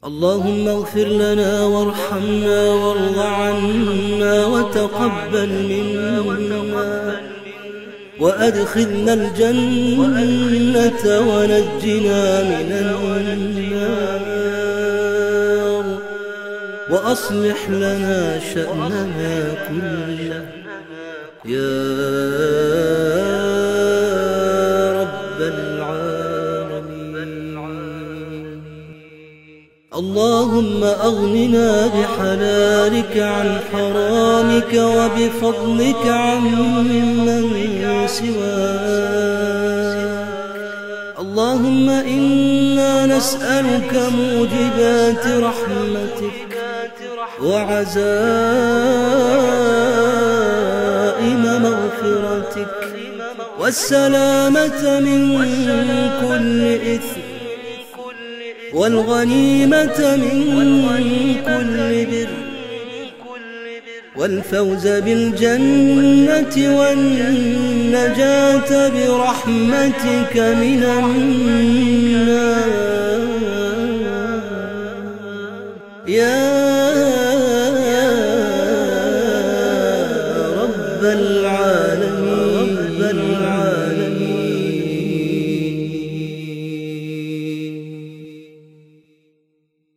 اللهم اغفر لنا وارحمنا وارض عنا وتقبل منا وأدخلنا الجنة ونجنا من النار وأصلح لنا شأننا كله يا رب العالمين. اللهم أغننا بحلالك عن حرامك وبفضلك عن من سواك. اللهم إنا نسألك موجبات رحمتك وعزائم مغفرتك والسلامة من كل إثم والغنيمة من كل بر والفوز بالجنة والنجاة برحمتك من النار يا